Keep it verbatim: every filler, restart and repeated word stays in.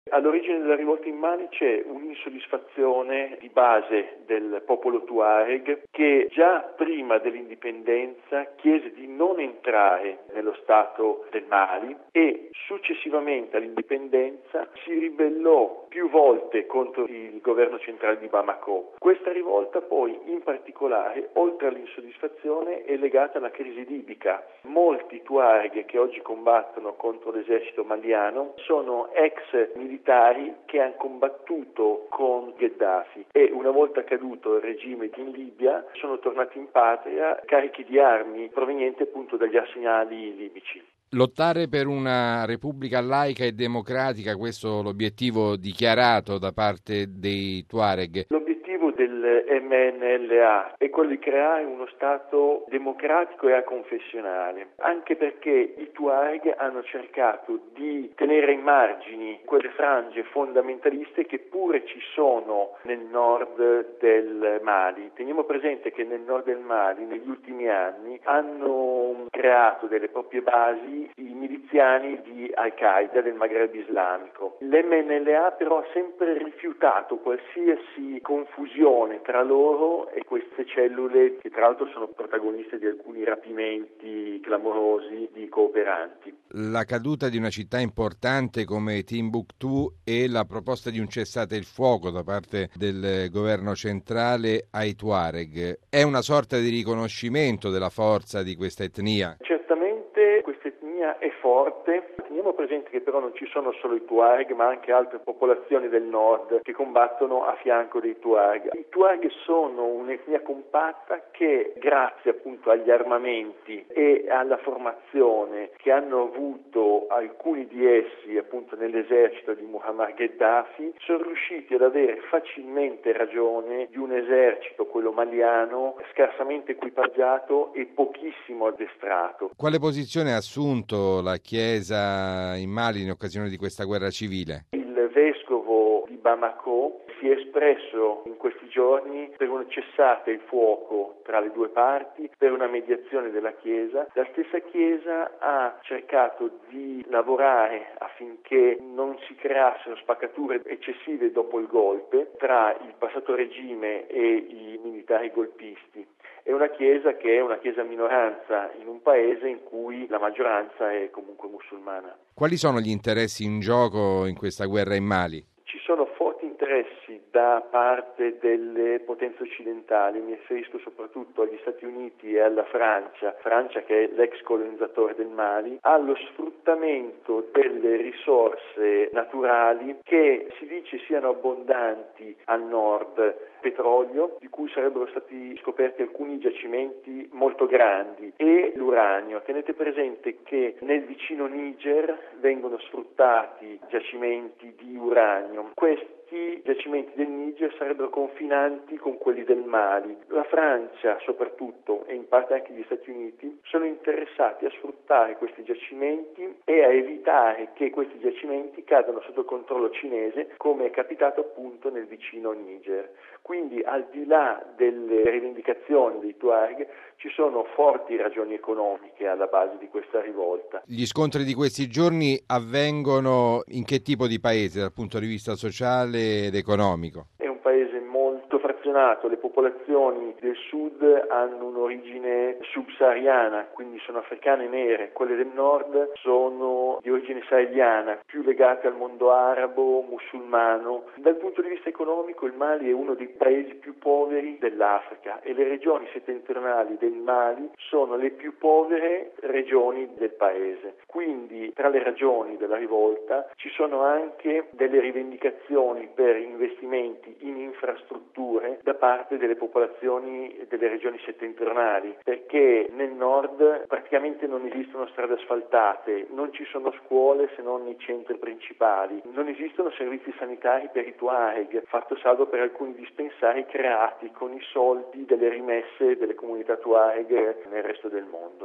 All'origine della rivolta in Mali c'è un'insoddisfazione di base del popolo Tuareg che già prima dell'indipendenza chiese di non entrare nello Stato del Mali e successivamente all'indipendenza si ribellò più volte contro il governo centrale di Bamako. Questa rivolta poi in particolare, oltre all'insoddisfazione, è legata alla crisi libica. Molti Tuareg che oggi combattono contro l'esercito maliano sono ex militari che hanno combattuto con Gheddafi e una volta caduto il regime in Libia sono tornati in patria carichi di armi provenienti appunto dagli arsenali libici. Lottare per una repubblica laica e democratica, questo è l'obiettivo dichiarato da parte dei Tuareg. L'obiettivo del M N L A è quello di creare uno Stato democratico e aconfessionale, anche perché i Tuareg hanno cercato di tenere ai margini quelle frange fondamentaliste che pure ci sono nel nord del Mali. Teniamo presente che nel nord del Mali negli ultimi anni hanno creato delle proprie basi i miliziani di Al-Qaeda del Maghreb islamico. L'M N L A però ha sempre rifiutato qualsiasi confusione tra loro e queste cellule che tra l'altro sono protagoniste di alcuni rapimenti clamorosi di cooperanti. La caduta di una città importante come Timbuktu e la proposta di un cessate il fuoco da parte del governo centrale ai Tuareg è una sorta di riconoscimento della forza di questa etnia? Certamente questa etnia è forte. Teniamo presente che però non ci sono solo i Tuareg ma anche altre popolazioni del nord che combattono a fianco dei Tuareg. I Tuareg sono un'etnia compatta che grazie appunto agli armamenti e alla formazione che hanno avuto alcuni di essi appunto nell'esercito di Muammar Gheddafi sono riusciti ad avere facilmente ragione di un esercito, quello maliano, scarsamente equipaggiato e pochissimo addestrato. Quale posizione ha assunto la Chiesa in Mali in occasione di questa guerra civile? Il vescovo di Bamako si è espresso in questi giorni per un cessate il fuoco tra le due parti, per una mediazione della Chiesa. La stessa Chiesa ha cercato di lavorare affinché non si creassero spaccature eccessive dopo il golpe tra il passato regime e i militari golpisti. È una chiesa che è una chiesa minoranza in un paese in cui la maggioranza è comunque musulmana. Quali sono gli interessi in gioco in questa guerra in Mali? Ci sono forti interessi da parte delle potenze occidentali, mi riferisco soprattutto agli Stati Uniti e alla Francia, Francia che è l'ex colonizzatore del Mali, allo sfruttamento delle risorse naturali che si dice siano abbondanti al nord, petrolio, di cui sarebbero stati scoperti alcuni giacimenti molto grandi, e l'uranio. Tenete presente che nel vicino Niger vengono sfruttati giacimenti di uranio. Questi giacimenti del Niger sarebbero confinanti con quelli del Mali. La Francia soprattutto e in parte anche gli Stati Uniti sono interessati a sfruttare questi giacimenti e a evitare che questi giacimenti cadano sotto il controllo cinese, come è capitato appunto nel vicino Niger. Quindi al di là delle rivendicazioni dei Tuareg ci sono forti ragioni economiche alla base di questa rivolta. Gli scontri di questi giorni avvengono in che tipo di paese dal punto di vista sociale ed economico? È un paese molto frazionato, le popolazioni del sud hanno un'origine subsahariana, quindi sono africane nere, quelle del nord sono di origine saheliana, più legate al mondo arabo, musulmano. Dal punto di vista economico il Mali è uno dei paesi più poveri dell'Africa e le regioni settentrionali del Mali sono le più povere regioni del paese. Quindi tra le ragioni della rivolta ci sono anche delle rivendicazioni per investimenti in infrastrutture da parte delle popolazioni delle regioni settentrionali, perché nel nord praticamente non esistono strade asfaltate, non ci sono scuole se non nei centri principali, non esistono servizi sanitari per i Tuareg, fatto salvo per alcuni dispensari creati con i soldi delle rimesse delle comunità Tuareg nel resto del mondo.